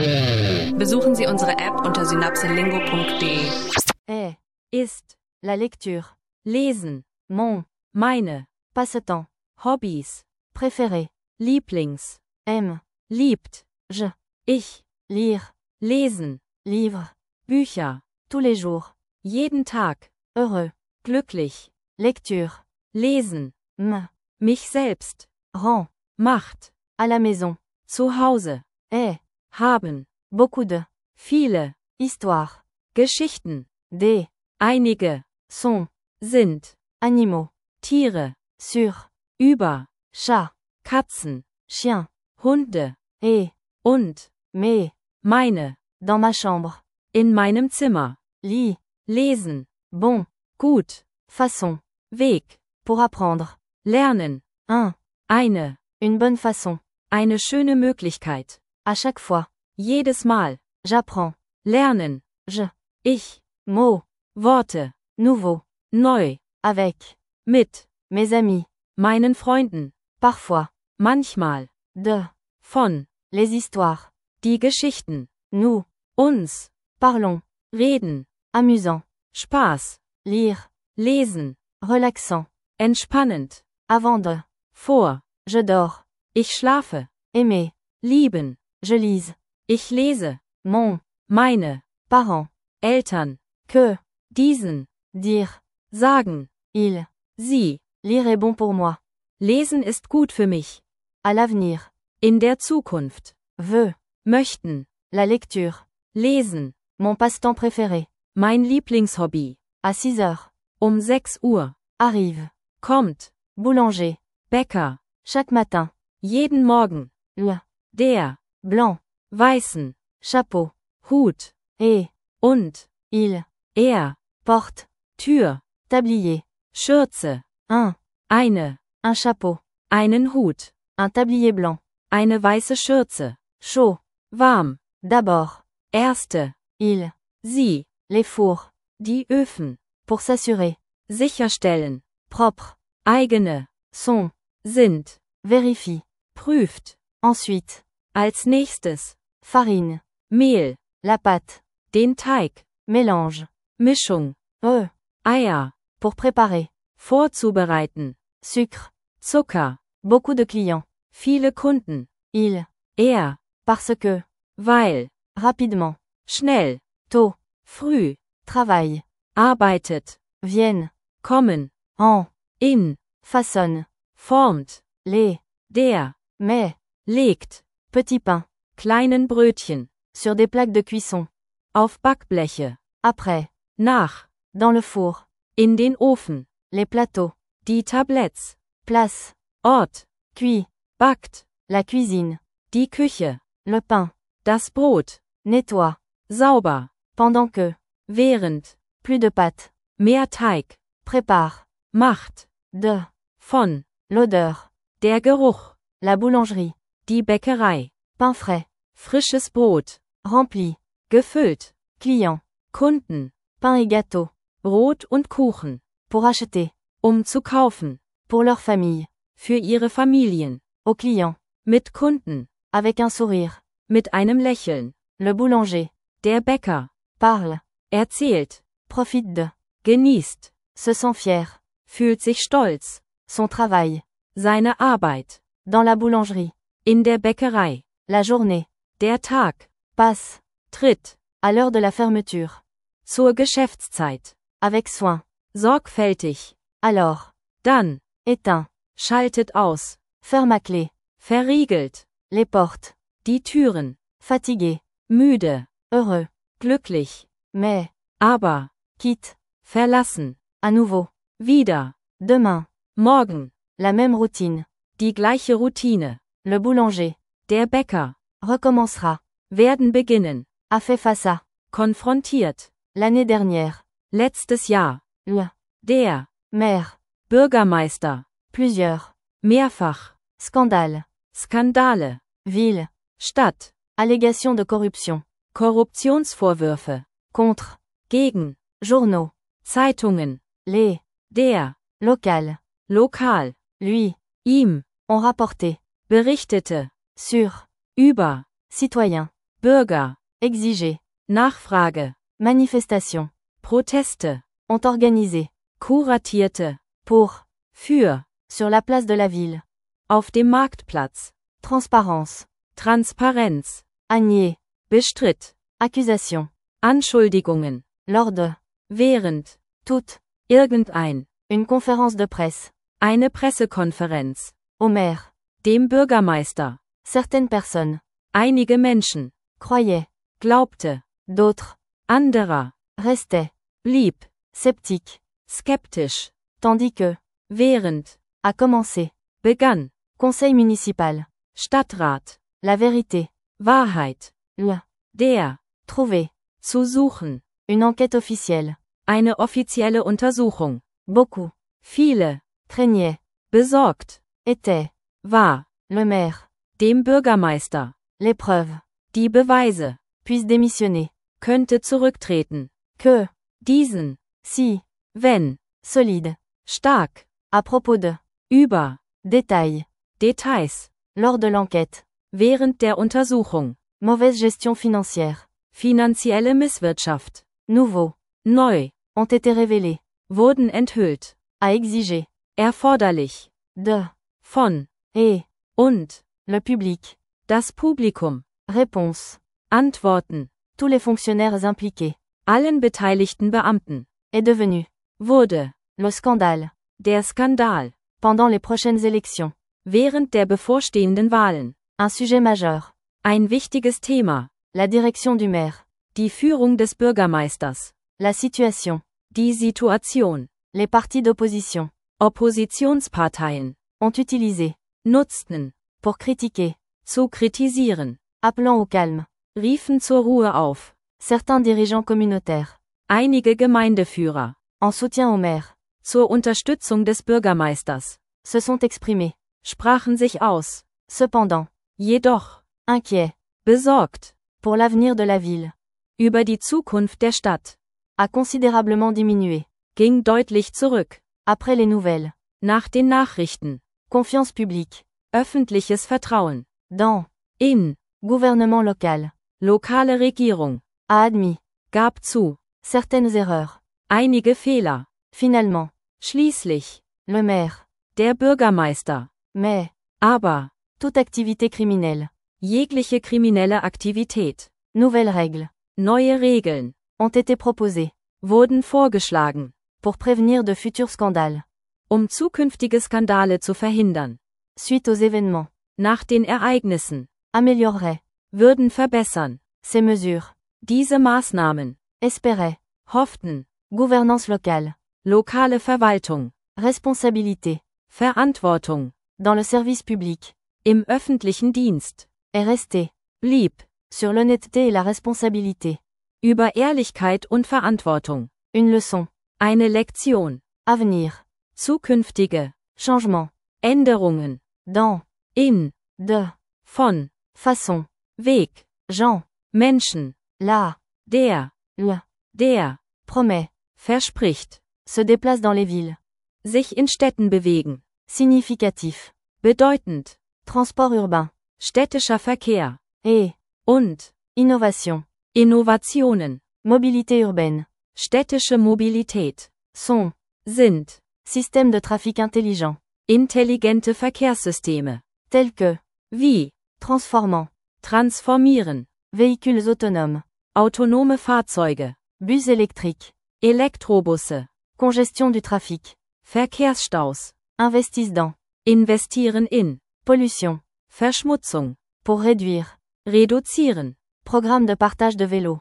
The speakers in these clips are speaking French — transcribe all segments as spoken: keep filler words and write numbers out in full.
Besuchen Sie unsere App unter synapselingo punkt de. Est, ist, la lecture, lesen, mon, meine, passe-temps, Hobbys, préféré, Lieblings, aime, liebt, je, ich, lire, lesen, livre, Bücher, tous les jours, jeden Tag, heureux, glücklich, lecture, lesen, m, mich selbst, rend, macht, à la maison, zu Hause, est, haben, beaucoup de, viele, histoire, Geschichten, des, einige, sont, sind, animaux, Tiere, sur, über, Chat, Katzen, Chien, Hunde, et, und, mais, meine, dans ma chambre, in meinem Zimmer, lit, lesen, bon, gut, façon, Weg, pour apprendre, lernen, un, eine, une bonne façon, eine schöne Möglichkeit, à chaque fois, jedes Mal, j'apprends, lernen, je, ich, mot, Worte, nouveau, neu, avec, mit, mes amis, meinen Freunden, parfois, manchmal, de, von, les histoires, die Geschichten, nous, uns, parlons, reden, amusant, Spaß, lire, lesen, relaxant, entspannend, avant de, vor, je dors, ich schlafe, aimer, lieben, je lise, ich lese, mon, meine, parents, Eltern, que, diesen, dire, sagen, il, sie, lire est bon pour moi. Lesen ist gut für mich. À l'avenir, in der Zukunft, veut, möchten, la lecture, lesen, mon passe-temps préféré, mein Lieblingshobby, à six heures, um sechs Uhr, arrive, kommt, boulanger, Bäcker, chaque matin, jeden Morgen, le, der, blanc, weißen, chapeau, Hut, et, und, il, er, porte, Tür, tablier, Schürze, un, eine, un chapeau, einen Hut, un tablier blanc, eine weiße Schürze, chaud, warm, d'abord, erste, il, sie, les fours, die Öfen, pour s'assurer, sicherstellen, propre, eigene, sont, sind, vérifie, prüft, ensuite, als nächstes, farine, Mehl, la pâte, den Teig, mélange, Mischung, œufs, Eier, pour préparer, vorzubereiten, sucre, Zucker, beaucoup de clients, viele Kunden, il, er, parce que, weil, rapidement, schnell, tôt, früh, travaille, arbeitet, viennent, kommen, en, in, façonne, formt, les, der, met, legt, petit pain, kleinen Brötchen, sur des plaques de cuisson, auf Backbleche, après, nach, dans le four, in den Ofen, les plateaux, die Tabletts, place, Ort, cuit, backt, la cuisine, die Küche, le pain, das Brot, nettoie, sauber, pendant que, während, plus de pâte, mehr Teig, prépare, macht, de, von, l'odeur, der Geruch, la boulangerie, die Bäckerei, pain frais, frisches Brot, rempli, gefüllt, client, Kunden, pain et gâteau, Brot und Kuchen, pour acheter, um zu kaufen, pour leur famille, für ihre Familien, aux clients, mit Kunden, avec un sourire, mit einem Lächeln, le boulanger, der Bäcker, parle, erzählt, profite de, genießt, se sent fier, fühlt sich stolz, son travail, seine Arbeit, dans la boulangerie, in der Bäckerei, la journée, der Tag, passe, tritt, à l'heure de la fermeture, zur Geschäftszeit, avec soin, sorgfältig, alors, dann, éteint, schaltet aus, ferme à clé, verriegelt, les portes, die Türen, fatigué, müde, heureux, glücklich, mais, aber, quitte, verlassen, à nouveau, wieder, demain, morgen, la même routine, die gleiche Routine, le boulanger, der Bäcker, recommencera, werden beginnen, a fait face à, konfrontiert, l'année dernière, letztes Jahr, le, der, maire, Bürgermeister, plusieurs, mehrfach, scandale, Skandale, ville, Stadt, allégation de corruption, Korruptionsvorwürfe, contre, gegen, journaux, Zeitungen, les, der, local, lokal, lui, ihm, ont rapporté, berichtete, sur, über, citoyen, Bürger, exiger, Nachfrage, manifestation, Proteste, ont organisé, kuratierte, pour, für, sur la place de la ville, auf dem Marktplatz, transparence, Transparenz, nier, bestritt, accusation, Anschuldigungen, lors de, während, toute, irgendein, une conférence de presse, eine Pressekonferenz, au maire, dem Bürgermeister, certaines personnes, einige Menschen, croyaient, glaubte, d'autres, anderer, restaient, blieb, sceptiques, skeptisch, tandis que, während, a commencé, begann, conseil municipal, Stadtrat, la vérité, Wahrheit, le, der, trouver, zu suchen, une enquête officielle, eine offizielle Untersuchung, beaucoup, viele, craignaient, besorgt, étaient, war, le maire, dem Bürgermeister, les preuves, die Beweise, puisse démissionner, könnte zurücktreten, que, diesen, si, wenn, solide, stark, à propos de, über, détails, Details, lors de l'enquête, während der Untersuchung, mauvaise gestion financière, finanzielle Misswirtschaft, nouveaux, neu, ont été révélés, wurden enthüllt, à exiger, erforderlich, de, von, et, und, le public, das Publikum, réponse, Antworten, tous les fonctionnaires impliqués, allen beteiligten Beamten, est devenu, wurde, le scandale, der Skandal, pendant les prochaines élections, während der bevorstehenden Wahlen, un sujet majeur, ein wichtiges Thema, la direction du maire, die Führung des Bürgermeisters, la situation, die Situation, les partis d'opposition, Oppositionsparteien, ont utilisé, nutzten, pour critiquer, zu kritisieren, appelant au calme, riefen zur Ruhe auf, certains dirigeants communautaires, einige Gemeindeführer, en soutien au maire, zur Unterstützung des Bürgermeisters, se sont exprimés, sprachen sich aus, cependant, jedoch, inquiets, besorgt, pour l'avenir de la ville, über die Zukunft der Stadt, a considérablement diminué, ging deutlich zurück, après les nouvelles, nach den Nachrichten, confiance publique, öffentliches Vertrauen, dans, in, gouvernement local, lokale Regierung, a admis, gab zu, certaines erreurs, einige Fehler, finalement, schließlich, le maire, der Bürgermeister, mais, aber, toute activité criminelle, jegliche kriminelle Aktivität, nouvelles règles, neue Regeln, ont été proposées, wurden vorgeschlagen, pour prévenir de futurs scandales, um zukünftige Skandale zu verhindern, suite aux événements, nach den Ereignissen, amélioreraient, würden verbessern, ces mesures, diese Maßnahmen, espéraient, hofften, gouvernance locale, lokale Verwaltung, responsabilité, Verantwortung, dans le service public, im öffentlichen Dienst, est resté, blieb, sur l'honnêteté et la responsabilité, über Ehrlichkeit und Verantwortung, une leçon, eine Lektion, avenir, zukünftige, changement, Änderungen, dans, in, de, von, façon, Weg, gens, Menschen, là, der, le, der, promet, verspricht, se déplace dans les villes, sich in Städten bewegen, significatif, bedeutend, transport urbain, städtischer Verkehr, et, und, innovation, Innovationen, mobilité urbaine, städtische Mobilität, sont, sind, systèmes de trafic intelligents, intelligente Verkehrssysteme, tels que, wie, transformant, transformieren, véhicules autonomes, autonome Fahrzeuge, bus électriques, Elektrobusse, congestion du trafic, Verkehrsstaus, investissent dans, investieren in, pollution, Verschmutzung, pour réduire, reduzieren, programme de partage de vélos,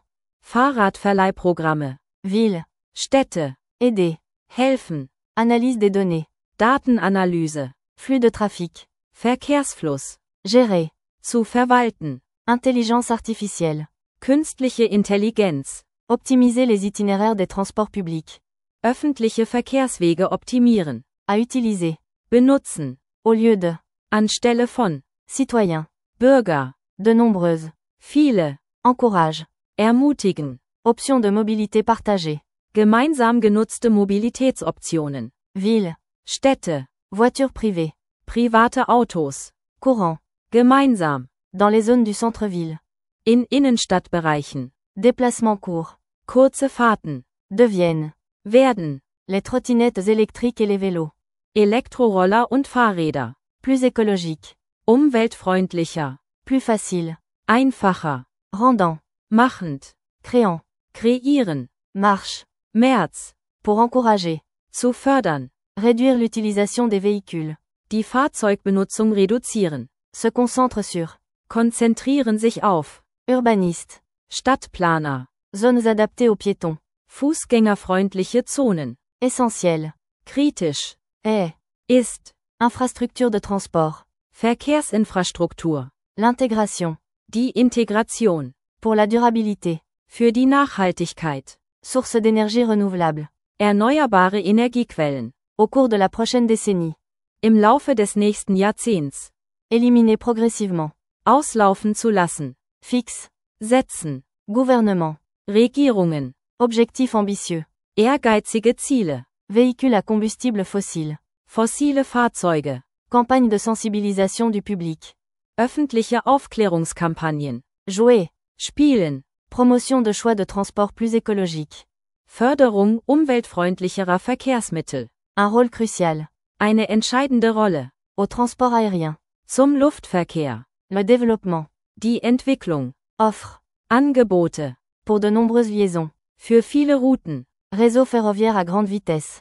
Fahrradverleihprogramme, ville, Städte, aider, helfen, analyse des données, Datenanalyse, flux de trafic, Verkehrsfluss, gérer, zu verwalten, intelligence artificielle, künstliche Intelligenz, optimiser les itinéraires des transports publics, öffentliche Verkehrswege optimieren, à utiliser, benutzen, au lieu de, anstelle von, citoyens, Bürger, de nombreuses, viele, encourage, ermutigen, option de mobilité partagée, gemeinsam genutzte Mobilitätsoptionen, ville, Städte, voiture privée, private Autos, courant, gemeinsam, dans les zones du centre-ville, In Innenstadtbereichen. Déplacement court. Kurze Fahrten. Deviennent. Werden. Les trottinettes électriques et les vélos. Elektroroller und Fahrräder. Plus écologique. Umweltfreundlicher. Plus facile. Einfacher. Rendant. Machend. Créant. Kreieren. Marche. März. Pour encourager. Zu fördern. Réduire l'utilisation des véhicules. Die Fahrzeugbenutzung reduzieren. Se concentre sur. Konzentrieren sich auf. Urbaniste. Stadtplaner. Zones adaptées aux piétons. Fußgängerfreundliche Zonen. Essentiel. Kritisch. Est. Ist. Infrastructure de transport. Verkehrsinfrastruktur. L'intégration. Die Integration. Pour la durabilité. Für die Nachhaltigkeit. Source d'énergie renouvelable. Erneuerbare Energiequellen. Au cours de la prochaine décennie. Im Laufe des nächsten Jahrzehnts. Éliminer progressivement. Auslaufen zu lassen. Fixe. Setzen. Gouvernement. Regierungen. Objectif ambitieux. Ehrgeizige Ziele. Véhicule à combustible fossile. Fossile Fahrzeuge. Campagne de sensibilisation du public. Öffentliche Aufklärungskampagnen. Jouer. Spielen. Promotion de choix de transport plus écologique. Förderung umweltfreundlicherer Verkehrsmittel. Un rôle crucial. Eine entscheidende Rolle. Au transport aérien. Zum Luftverkehr. Le développement. Die Entwicklung. Offre. Angebote. Pour de nombreuses liaisons. Für viele Routen. Réseau ferroviaire à grande vitesse.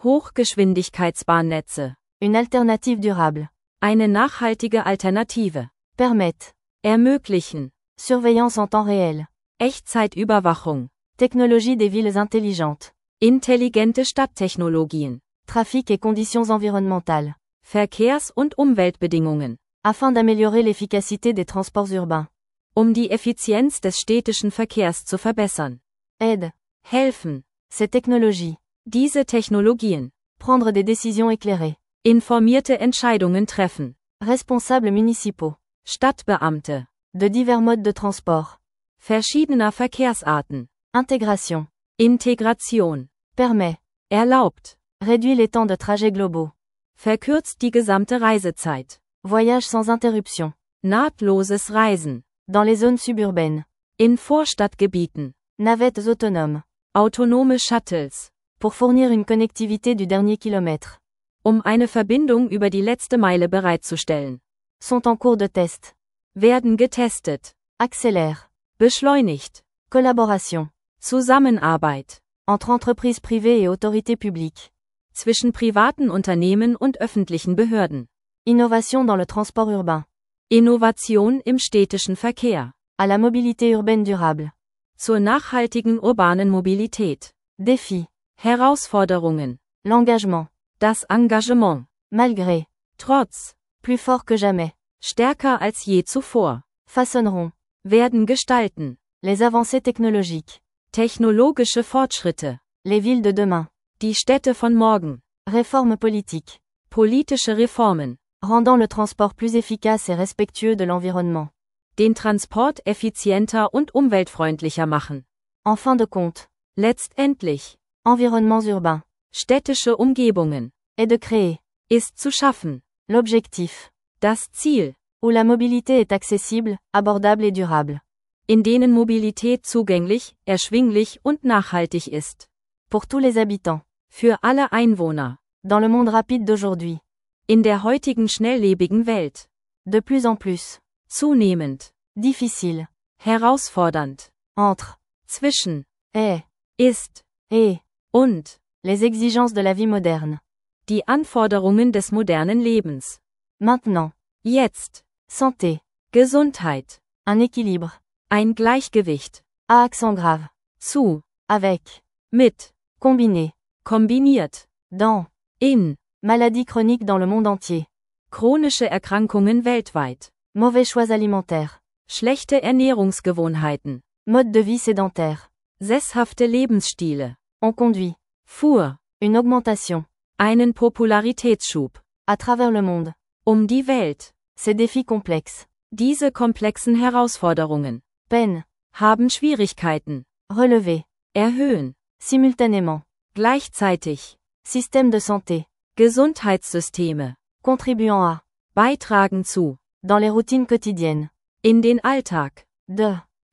Hochgeschwindigkeitsbahnnetze. Une alternative durable. Eine nachhaltige Alternative. Permettre. Ermöglichen. Surveillance en temps réel. Echtzeitüberwachung. Technologie des villes intelligentes. Intelligente Stadttechnologien. Trafic et conditions environnementales. Verkehrs- und Umweltbedingungen. Afin d'améliorer l'efficacité des transports urbains. Um die Effizienz des städtischen Verkehrs zu verbessern. Aide. Helfen. Ces technologies. Diese Technologien. Prendre des décisions éclairées. Informierte Entscheidungen treffen. Responsables municipaux. Stadtbeamte. De divers modes de transport. Verschiedener Verkehrsarten. Intégration. Integration. Permet. Erlaubt. Réduit les temps de trajet globaux. Verkürzt die gesamte Reisezeit. Voyage sans interruption. Nahtloses Reisen. Dans les zones suburbaines. In Vorstadtgebieten. Navettes autonomes. Autonome Shuttles. Pour fournir une connectivité du dernier kilomètre. Um eine Verbindung über die letzte Meile bereitzustellen. Sont en cours de test. Werden getestet. Accélère. Beschleunigt. Collaboration. Zusammenarbeit. Entre entreprises privées et autorités publiques. Zwischen privaten Unternehmen und öffentlichen Behörden. Innovation dans le transport urbain. Innovation im städtischen Verkehr. À la mobilité urbaine durable. Zur nachhaltigen urbanen Mobilität. Défi. Herausforderungen. L'engagement. Das Engagement. Malgré. Trotz. Plus fort que jamais. Stärker als je zuvor. Façonneront. Werden gestalten. Les avancées technologiques. Technologische Fortschritte. Les villes de demain. Die Städte von morgen. Réformes politiques. Politische Reformen. Rendant le transport plus efficace et respectueux de l'environnement. Den Transport effizienter und umweltfreundlicher machen. En fin de compte. Letztendlich. Environnements urbains. Städtische Umgebungen. Et de créer. Ist zu schaffen. L'objectif. Das Ziel. Où la mobilité est accessible, abordable et durable. In denen Mobilität zugänglich, erschwinglich und nachhaltig ist. Pour tous les habitants. Für alle Einwohner. Dans le monde rapide d'aujourd'hui. In der heutigen schnelllebigen Welt. De plus en plus. Zunehmend. Difficile. Herausfordernd. Entre. Zwischen. Est. Ist. Et. Und. Les exigences de la vie moderne. Die Anforderungen des modernen Lebens. Maintenant. Jetzt. Santé. Gesundheit. Un équilibre. Ein Gleichgewicht. À accent grave. Zu. Avec. Mit. Combiné. Kombiniert. Dans. In. Maladies chroniques dans le monde entier. Chronische Erkrankungen weltweit. Mauvais choix alimentaires. Schlechte Ernährungsgewohnheiten. Mode de vie sédentaire. Sesshafte Lebensstile. On conduit. Fuhr. Une augmentation. Einen Popularitätsschub. À travers le monde. Um die Welt. Ces défis complexes. Diese komplexen Herausforderungen. Peine. Haben Schwierigkeiten. Relever. Erhöhen. Simultanément. Gleichzeitig. Système de santé. Gesundheitssysteme. Contribuant à. Beitragen zu. Dans les routines quotidiennes. In den Alltag. De.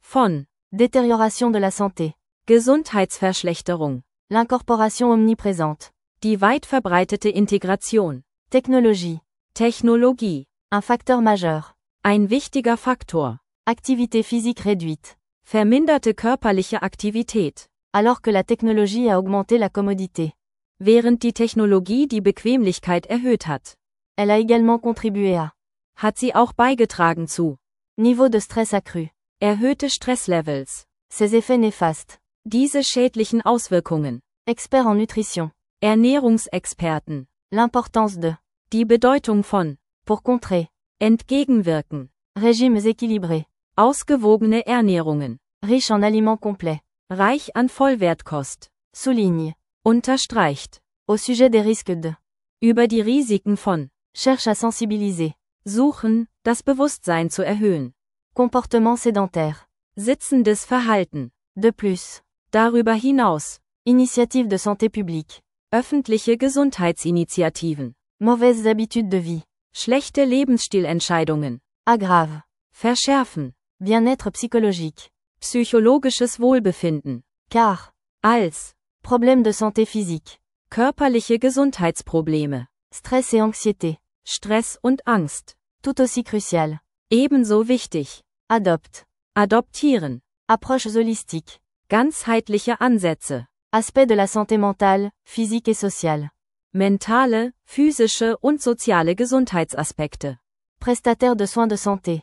von détérioration de la santé, Gesundheitsverschlechterung, l'incorporation omniprésente, die weit verbreitete Integration, technologie, Technologie, un facteur majeur, ein wichtiger Faktor, activité physique réduite, verminderte körperliche Aktivität, alors que la technologie a augmenté la commodité. während die Technologie die Bequemlichkeit erhöht hat, Elle a également contribué à hat sie auch beigetragen zu niveau de stress accru, erhöhte Stresslevels, ses effets néfastes, diese schädlichen Auswirkungen, experts en nutrition, Ernährungsexperten, l'importance de, die Bedeutung von, pour contrer, entgegenwirken, régimes équilibrés, ausgewogene Ernährungen, riches en aliments complets, reich an Vollwertkost, souligne, unterstreicht, au sujet des risques de, über die Risiken von, cherche à sensibiliser, suchen, das Bewusstsein zu erhöhen, comportement sédentaire, sitzendes Verhalten, de plus, darüber hinaus, initiative de santé publique, öffentliche Gesundheitsinitiativen, mauvaises habitudes de vie, schlechte Lebensstilentscheidungen, aggrave, verschärfen, bien-être psychologique, psychologisches Wohlbefinden, car, als, problème de santé physique, körperliche Gesundheitsprobleme, stress et anxiété, Stress und Angst, tout aussi crucial, ebenso wichtig, adopte, adoptieren, approches holistiques, ganzheitliche Ansätze, aspects de la santé mentale, physique et sociale, mentale, physische und soziale Gesundheitsaspekte, prestataires de soins de santé,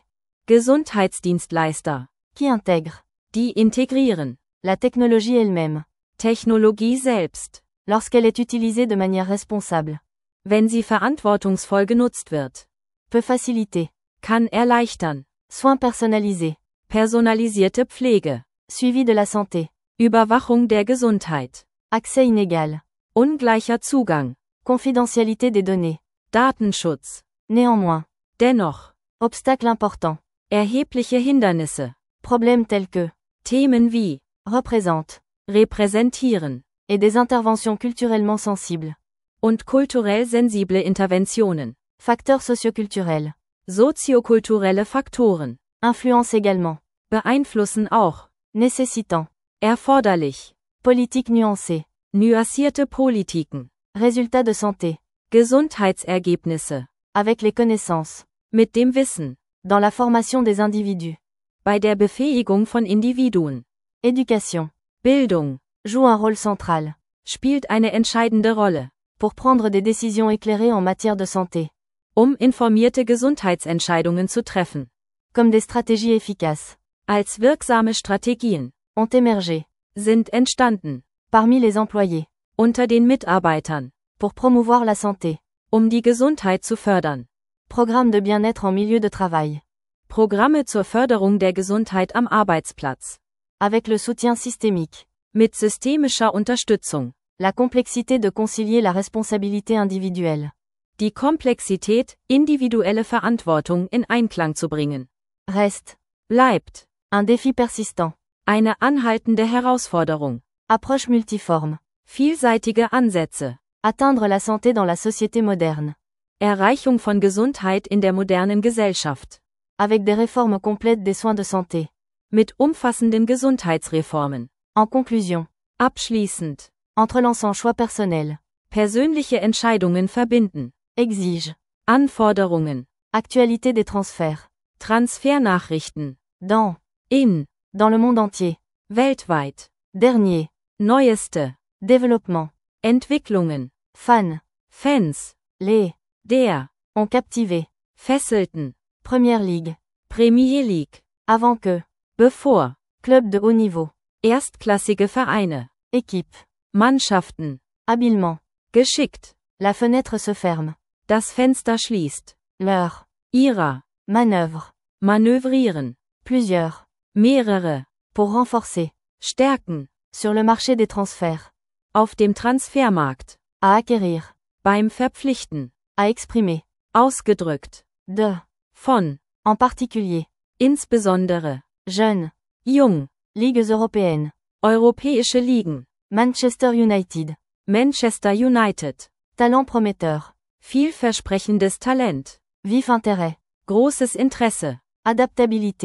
Gesundheitsdienstleister, qui intègrent, die integrieren, la technologie elle-même, Technologie selbst, lorsqu'elle est utilisée de manière responsable, wenn sie verantwortungsvoll genutzt wird, peut faciliter, kann erleichtern, soins personnalisés, personalisierte Pflege, suivi de la santé, Überwachung der Gesundheit, accès inégal, ungleicher Zugang, confidentialité des données, Datenschutz, néanmoins, dennoch, obstacles importants, erhebliche Hindernisse, problèmes tels que, Themen wie, représente, repräsentieren, et des interventions culturellement sensibles, und kulturell sensible Interventionen, facteurs socioculturels, soziokulturelle Faktoren, influencent également, beeinflussen auch, nécessitant, erforderlich, politique nuancée, nuancierte Politiken, résultats de santé, Gesundheitsergebnisse, avec les connaissances, mit dem Wissen, dans la formation des individus, bei der Befähigung von Individuen, éducation, Bildung, joue un rôle central, spielt eine entscheidende Rolle, pour prendre des décisions éclairées en matière de santé, um informierte Gesundheitsentscheidungen zu treffen, comme des stratégies efficaces, als wirksame Strategien, ont émergé, sind entstanden, parmi les employés, unter den Mitarbeitern, pour promouvoir la santé, um die Gesundheit zu fördern, programme de bien-être en milieu de travail, Programme zur Förderung der Gesundheit am Arbeitsplatz, avec le soutien systémique, mit systemischer Unterstützung, la complexité de concilier la responsabilité individuelle, die Komplexität, individuelle Verantwortung in Einklang zu bringen, reste, bleibt, un défi persistant, eine anhaltende Herausforderung, approche multiforme, vielseitige Ansätze, atteindre la santé dans la société moderne, Erreichung von Gesundheit in der modernen Gesellschaft, avec des réformes complètes des soins de santé, mit umfassenden Gesundheitsreformen, en conclusion, abschließend, entrelaçant choix personnels, persönliche Entscheidungen verbinden, exige, Anforderungen, actualité des transferts, Transfernachrichten, dans, in, dans le monde entier, weltweit, dernier, neueste, développement, Entwicklungen, fan, Fans, les, der, ont captivé, fesselten, Première Ligue, Premier League, avant que, bevor, club de haut niveau, erstklassige Vereine, équipe, Mannschaften, habilement, geschickt, la fenêtre se ferme, das Fenster schließt, leur, ihrer, manœuvre, manövrieren, plusieurs, mehrere, pour renforcer, stärken, sur le marché des transferts, auf dem Transfermarkt, à acquérir, beim Verpflichten, à exprimer, ausgedrückt, de, von, en particulier, insbesondere, jeune, jung, ligues européennes, europäische Ligen, Manchester United, Manchester United, talent prometteur, vielversprechendes Talent, vif intérêt, großes Interesse, adaptabilité,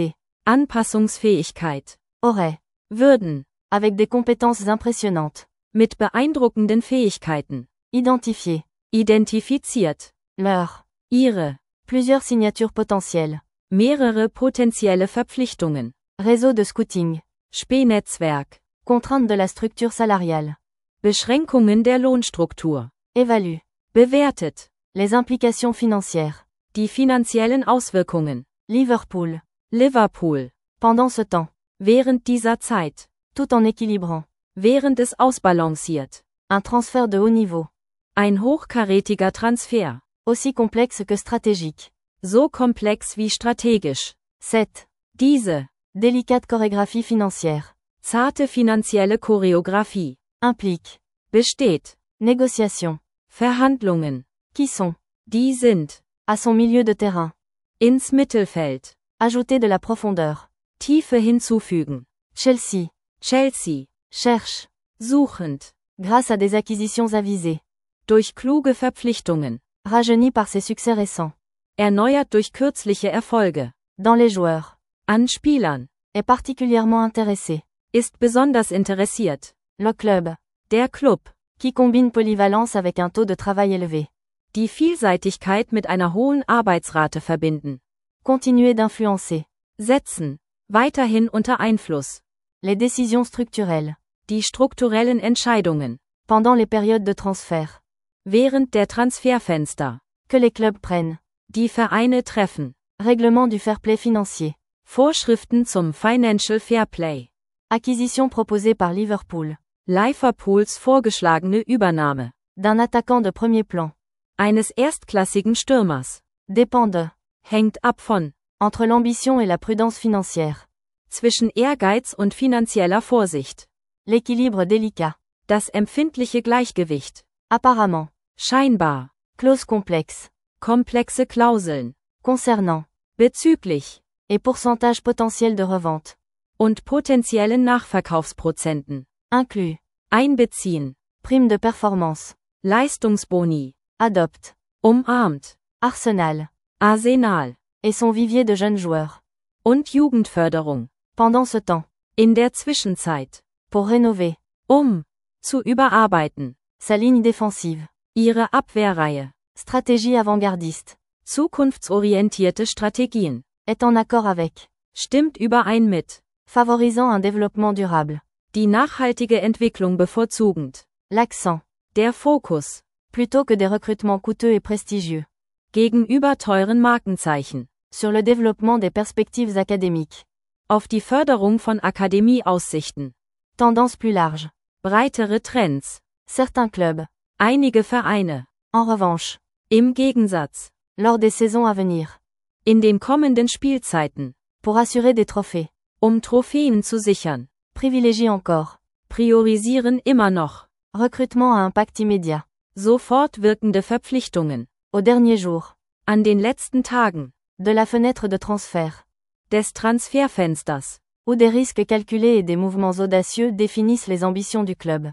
Anpassungsfähigkeit. Aurait. Würden. Avec des compétences impressionnantes. Mit beeindruckenden Fähigkeiten. Identifier. Identifiziert. Leur. Ihre. Plusieurs signatures potentielles. Mehrere potenzielle Verpflichtungen. Réseau de scouting. Spähnetzwerk. Contrainte de la structure salariale. Beschränkungen der Lohnstruktur. Évalue. Bewertet. Les implications financières. Die finanziellen Auswirkungen. Liverpool. Liverpool. Pendant ce temps. Während dieser Zeit. Tout en équilibrant. Während es ausbalanciert. Un transfert de haut niveau. Ein hochkarätiger Transfer. Aussi complexe que stratégique. So komplex wie strategisch. sept. Diese. Délicate chorégraphie financière. Zarte finanzielle Choreografie. Implique. Besteht. Négociation. Verhandlungen. Qui sont. Die sind. À son milieu de terrain. Ins Mittelfeld. Ajouter de la profondeur. Tiefe hinzufügen. Chelsea. Chelsea. Cherche. Suchend. Grâce à des acquisitions avisées. Durch kluge Verpflichtungen. Rajeuni par ses succès récents. Erneuert durch kürzliche Erfolge. Dans les joueurs. An Spielern. Est particulièrement intéressé. Ist besonders interessiert. Le club. Der Club. Qui combine polyvalence avec un taux de travail élevé. Die Vielseitigkeit mit einer hohen Arbeitsrate verbinden. Continuer d'influencer. Setzen. Weiterhin unter Einfluss. Les décisions structurelles. Die strukturellen Entscheidungen. Pendant les périodes de transfert. Während der Transferfenster. Que les clubs prennent. Die Vereine treffen. Règlement du Fairplay financier. Vorschriften zum Financial Fairplay. Acquisition proposée par Liverpool. Liverpools vorgeschlagene Übernahme. D'un attaquant de premier plan. Eines erstklassigen Stürmers. Dépend de. Hängt ab von. Entre l'ambition et la prudence financière. Zwischen Ehrgeiz und finanzieller Vorsicht. L'équilibre délicat. Das empfindliche Gleichgewicht. Apparemment. Scheinbar. Clause complexe. Komplexe Klauseln. Concernant. Bezüglich. Et pourcentage potentiel de revente. Und potenziellen Nachverkaufsprozenten. Inclus. Einbeziehen. Prime de performance. Leistungsboni. Adopte. Umarmt. Arsenal. Arsenal. Et son vivier de jeunes joueurs. Und Jugendförderung. Pendant ce temps. In der Zwischenzeit. Pour rénover. Um. Zu überarbeiten. Sa ligne défensive. Ihre Abwehrreihe. Stratégie avant-gardiste. Zukunftsorientierte Strategien. Est en accord avec. Stimmt überein mit. Favorisant un développement durable. Die nachhaltige Entwicklung bevorzugend. L'accent. Der Fokus. Plutôt que des recrutements coûteux et prestigieux. Gegenüber teuren Markenzeichen. Sur le développement des perspectives académiques. Auf die Förderung von Akademieaussichten. Tendance plus large. Breitere Trends. Certains clubs. Einige Vereine. En revanche. Im Gegensatz. Lors des saisons à venir. In den kommenden Spielzeiten. Pour assurer des trophées. Um Trophäen zu sichern. Privilégie encore. Priorisieren immer noch. Recrutement à impact immédiat. Sofort wirkende Verpflichtungen. Au dernier jour. An den letzten Tagen. De la fenêtre de transfert. Des Transferfensters. Où des risques calculés et des mouvements audacieux définissent les ambitions du club.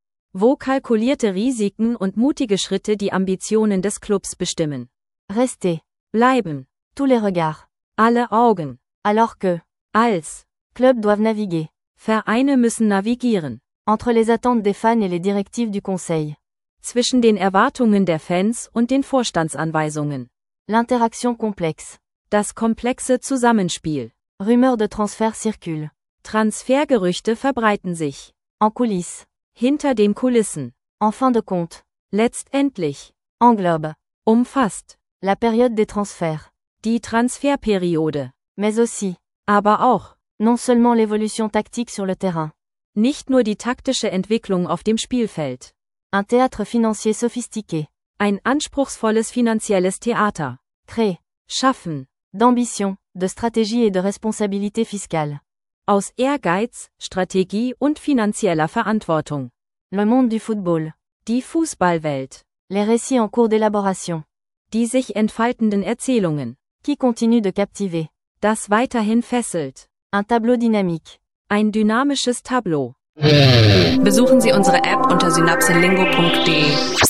Wo kalkulierte Risiken und mutige Schritte die Ambitionen des Clubs bestimmen. Rester. Bleiben. Tous les regards. Alle Augen. Alors que. Als. Clubs doivent naviguer. Vereine müssen navigieren. Entre les attentes des fans et les directives du conseil. Zwischen den Erwartungen der Fans und den Vorstandsanweisungen. L'interaction complexe. Das komplexe Zusammenspiel. Rumeurs de transfert circulent. Transfergerüchte verbreiten sich. En coulisses. Hinter den Kulissen. En fin de compte. Letztendlich. Englobe. Umfasst. La période des transferts. Die Transferperiode. Mais aussi. Aber auch. Non seulement l'évolution tactique sur le terrain. Nicht nur die taktische Entwicklung auf dem Spielfeld. Un théâtre financier sophistiqué. Ein anspruchsvolles finanzielles Theater. Créer. Schaffen. D'ambition, de stratégie et de responsabilité fiscale. Aus Ehrgeiz, Strategie und finanzieller Verantwortung. Le monde du football. Die Fußballwelt. Les récits en cours d'élaboration. Die sich entfaltenden Erzählungen. Qui continue de captiver. Das weiterhin fesselt. Un tableau dynamique. Ein dynamisches Tableau. Besuchen Sie unsere App unter synapselingo punkt de.